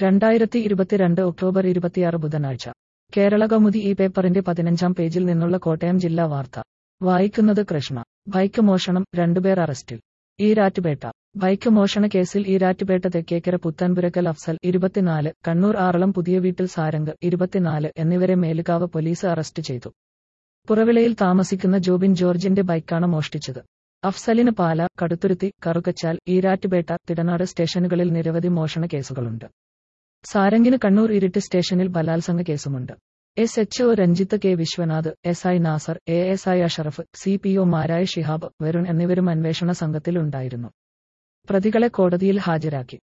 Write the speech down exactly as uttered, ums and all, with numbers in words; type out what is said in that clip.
രണ്ടായിരത്തി ഇരുപത്തിരണ്ട് ഒക്ടോബർ ഇരുപത്തിയാറ് ബുധനാഴ്ച കേരളകൗമുദി ഈ പേപ്പറിന്റെ പതിനഞ്ചാം പേജിൽ നിന്നുള്ള കോട്ടയം ജില്ലാ വാർത്ത വായിക്കുന്നത് കൃഷ്ണ. ബൈക്ക് മോഷണം, രണ്ടുപേർ അറസ്റ്റിൽ. ഈരാറ്റുപേട്ട ബൈക്ക് മോഷണ കേസിൽ ഈരാറ്റുപേട്ട തെക്കേക്കര പുത്തൻപുരക്കൽ അഫ്സൽ ഇരുപത്തിനാല്, കണ്ണൂർ ആറളം പുതിയ വീട്ടിൽ സാരംഗ് ഇരുപത്തിനാല് എന്നിവരെ മേലുകാവ് പോലീസ് അറസ്റ്റ് ചെയ്തു. പുറവിളയിൽ താമസിക്കുന്ന ജോബിൻ ജോർജിന്റെ ബൈക്കാണ് മോഷ്ടിച്ചത്. അഫ്സലിന് പാല, കടുത്തുരുത്തി, കറുകച്ചാൽ, ഈരാറ്റുപേട്ട, തിടനാട് സ്റ്റേഷനുകളിൽ നിരവധി മോഷണ കേസുകളുണ്ട്. സാരംഗിന് കണ്ണൂർ ഇരിട്ടി സ്റ്റേഷനിൽ ബലാത്സംഗ കേസുമുണ്ട്. S H O Ranjith K Vishwanath, S I Nasar, A S I Ashraf, C P ഒമാരായ ഷിഹാബ്, വരുൺ എന്നിവരും അന്വേഷണ സംഘത്തിൽ ഉണ്ടായിരുന്നു. പ്രതികളെ കോടതിയിൽ ഹാജരാക്കി.